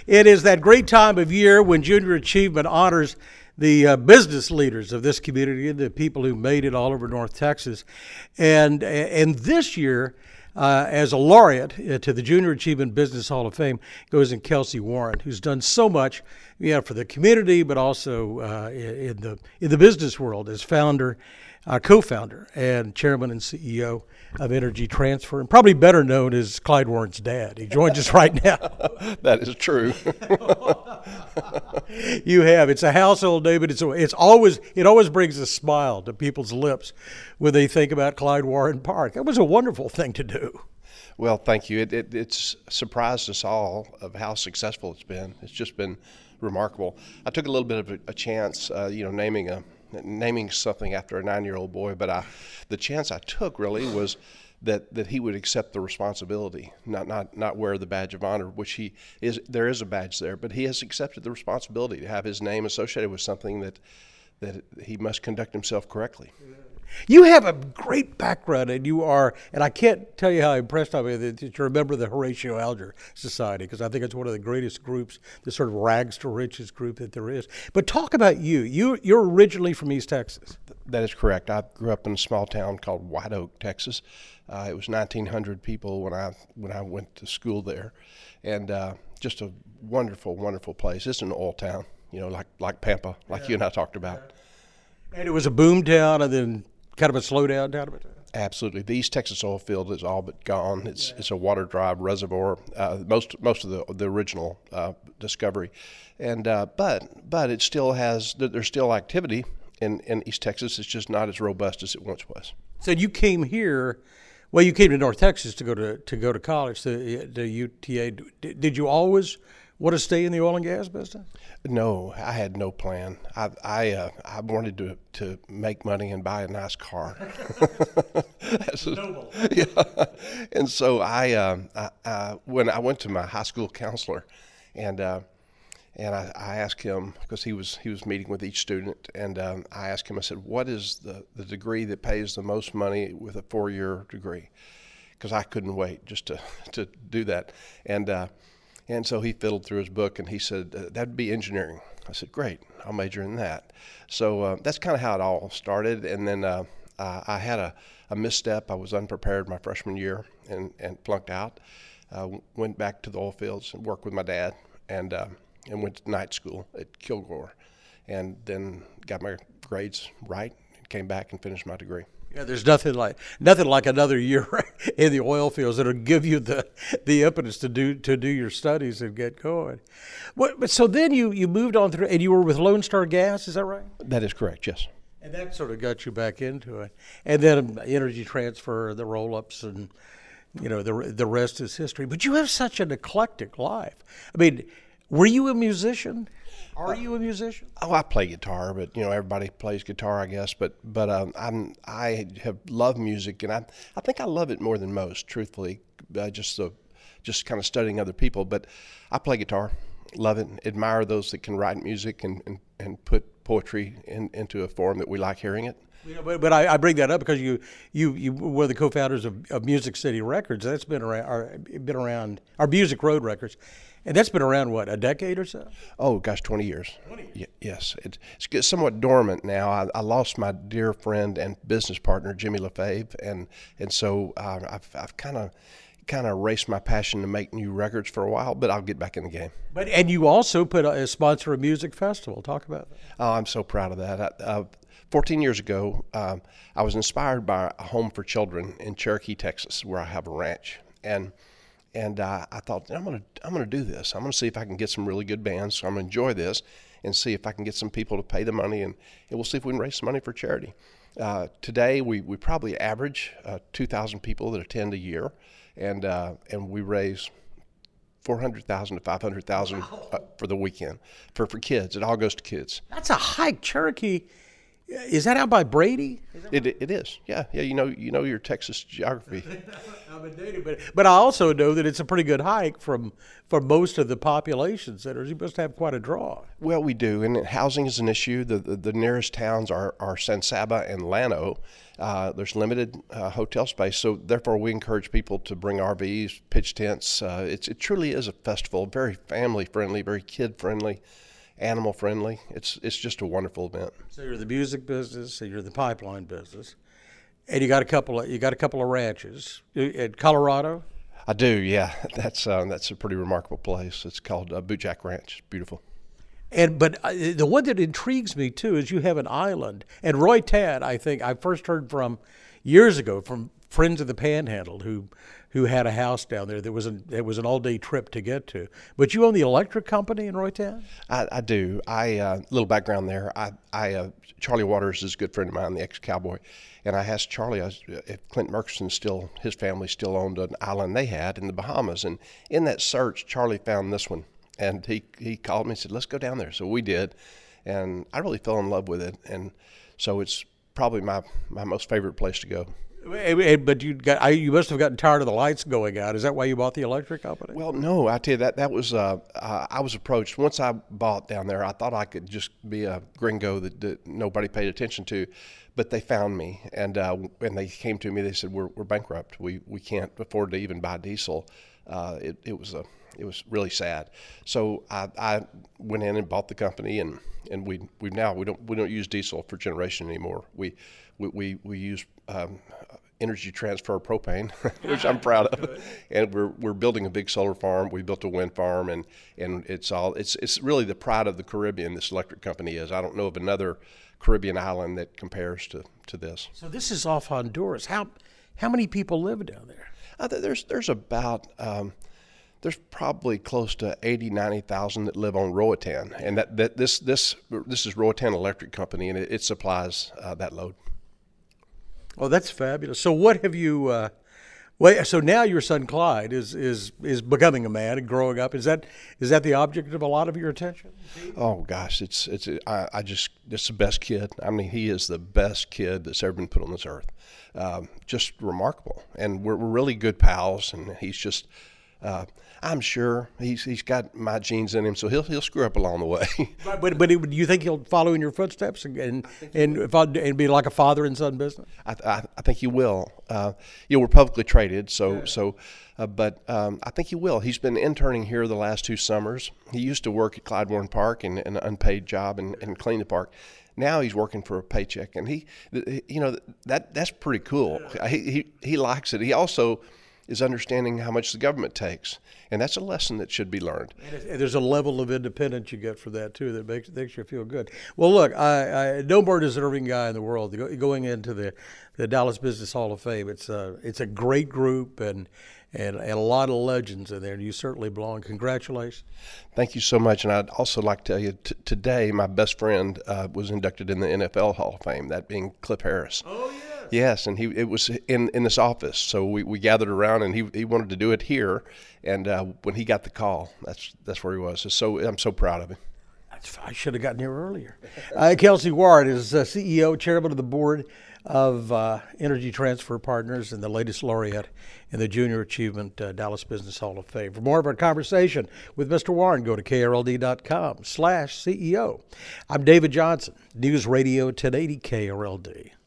It is that great time of year when Junior Achievement honors the business leaders of this community, the people who made it all over North Texas. And this year, as a laureate to the Junior Achievement Business Hall of Fame goes in Kelsey Warren, who's done so much for the community, but also in the business world as founder, co-founder, and chairman and CEO of Energy Transfer, and probably better known as Clyde Warren's dad. He joins us right now. That is true. You have. It's a household name, but it always brings a smile to people's lips when they think about Clyde Warren Park. That was a wonderful thing to do. Well, thank you. It's surprised us all of how successful it's been. It's just been remarkable. I took a little bit of a chance, naming something after a 9-year-old boy, but the chance I took really was that he would accept the responsibility, not wear the badge of honor, which there is a badge there, but he has accepted the responsibility to have his name associated with something that he must conduct himself correctly. You have a great background, and I can't tell you how impressed I am that you're a member of the Horatio Alger Society, because I think it's one of the greatest groups, the sort of rags to riches group that there is. But talk about you. You're originally from East Texas. That is correct. I grew up in a small town called White Oak, Texas. It was 1,900 people when I went to school there, and just a wonderful, wonderful place. It's an oil town, like Pampa, like you and I talked about. And it was a boom town, and then kind of a slowdown down of it. Absolutely. The East Texas oil field is all but gone. It's a water drive reservoir, most of the original discovery, and but it still has, there's still activity in East Texas. It's just not as robust as it once was. So you came here. Well, you came to North Texas to go to college, the UTA. Did you always want to stay in the oil and gas business? No, I had no plan. I wanted to make money and buy a nice car. Noble. Yeah, and so when I went to my high school counselor, and I asked him, because he was meeting with each student, and I asked him, I said, what is the degree that pays the most money with a 4-year degree? Because I couldn't wait just to do that. And so he fiddled through his book, and he said, that'd be engineering. I said, great, I'll major in that. So that's kind of how it all started. And then I had a misstep. I was unprepared my freshman year and flunked out. Went back to the oil fields and worked with my dad, and went to night school at Kilgore, and then got my grades right and came back and finished my degree. Yeah, there's nothing like another year in the oil fields that'll give you the impetus to do your studies and get going. But so then you moved on through, and you were with Lone Star Gas, is that right? That is correct, yes. And that sort of got you back into it. And then Energy Transfer, the roll-ups, and the rest is history. But you have such an eclectic life. I mean, were you a musician? Are you a musician? Oh, I play guitar, but everybody plays guitar, I guess. But I have loved music, and I think I love it more than most, truthfully. Just kind of studying other people. But I play guitar, love it, admire those that can write music and put poetry into a form that we like hearing it. Yeah, but I bring that up because you were the co-founders of Music City Records. That's been around our Music Road Records. And that's been around, what, a decade or so? Oh, gosh, 20 years. 20 years. Yes. It's somewhat dormant now. I lost my dear friend and business partner, Jimmy LaFave, and so I've kind of raced my passion to make new records for a while, but I'll get back in the game. And you also sponsor a music festival. Talk about that. Oh, I'm so proud of that. 14 years ago, I was inspired by a home for children in Cherokee, Texas, where I have a ranch, and I thought, I'm gonna do this. I'm gonna see if I can get some really good bands. So I'm gonna enjoy this and see if I can get some people to pay the money, and we'll see if we can raise some money for charity. Today we probably average 2,000 people that attend a year, and we raise $400,000 to $500,000 for the weekend for kids. It all goes to kids. That's a hike. Cherokee Is that out by Brady? It is. Yeah. Yeah. You know your Texas geography. I'm inundated, but I also know that it's a pretty good hike from for most of the population centers. You must have quite a draw. Well, we do, and housing is an issue. The nearest towns are San Saba and Llano. There's limited hotel space, so therefore we encourage people to bring RVs, pitch tents. It truly is a festival, very family friendly, very kid friendly, animal friendly. It's just a wonderful event. So you're the music business, and you're the pipeline business, and you got a couple of ranches in Colorado. I do, yeah. That's a pretty remarkable place. It's called Bootjack Ranch. It's beautiful. But the one that intrigues me too is you have an island. And Roy Tad, I think I first heard from years ago from friends of the Panhandle who had a house down there. It was an all-day trip to get to. But you own the electric company in Roy Tad? I do. Little background there. Charlie Waters is a good friend of mine, the ex-cowboy, and I asked Charlie if Clint Murchison his family still owned an island they had in the Bahamas. And in that search, Charlie found this one. And he called me and said, let's go down there. So we did, and I really fell in love with it. And so it's probably my most favorite place to go. But you must have gotten tired of the lights going out. Is that why you bought the electric company? Well, no, I tell you that was I was approached once I bought down there. I thought I could just be a gringo that nobody paid attention to, but they found me, and when they came to me, they said we're bankrupt. We can't afford to even buy diesel. It was really sad. So I went in and bought the company, and we don't use diesel for generation anymore. We use Energy Transfer propane, which I'm proud of, and we're building a big solar farm. We built a wind farm, and it's really the pride of the Caribbean. This electric company is. I don't know of another Caribbean island that compares to this. So this is off Honduras. How many people live down there? There's about there's probably close to 90,000 that live on Roatan, and this is Roatan Electric Company, and it supplies that load. Oh, that's fabulous. So what have you? So now your son Clyde is becoming a man and growing up. Is that the object of a lot of your attention? Oh gosh, it's the best kid. I mean, he is the best kid that's ever been put on this earth. Just remarkable, and we're really good pals, and he's just. I'm sure he's got my genes in him, so he'll screw up along the way. But do you think he'll follow in your footsteps and be like a father and son business? I think he will. We're publicly traded, but I think he will. He's been interning here the last 2 summers. He used to work at Clyde Warren Park in an unpaid job and clean the park. Now he's working for a paycheck, and that's pretty cool. He likes it. He also is understanding how much the government takes, and that's a lesson that should be learned. And there's a level of independence you get for that too that makes you feel good. Well, look, I no more deserving guy in the world going into the Dallas Business Hall of Fame. It's a great group and a lot of legends in there, and you certainly belong. Congratulations. Thank you so much. And I'd also like to tell you, today my best friend was inducted in the NFL Hall of Fame, that being Cliff Harris. Oh, yeah. Yes, and it was in this office, so we gathered around, and he wanted to do it here, and when he got the call, that's where he was. So I'm so proud of him. I should have gotten here earlier. Kelsey Ward is CEO, chairman of the board of Energy Transfer Partners, and the latest laureate in the Junior Achievement Dallas Business Hall of Fame. For more of our conversation with Mr. Warren, go to krld.com/CEO. I'm David Johnson, News Radio 1080 KRLD.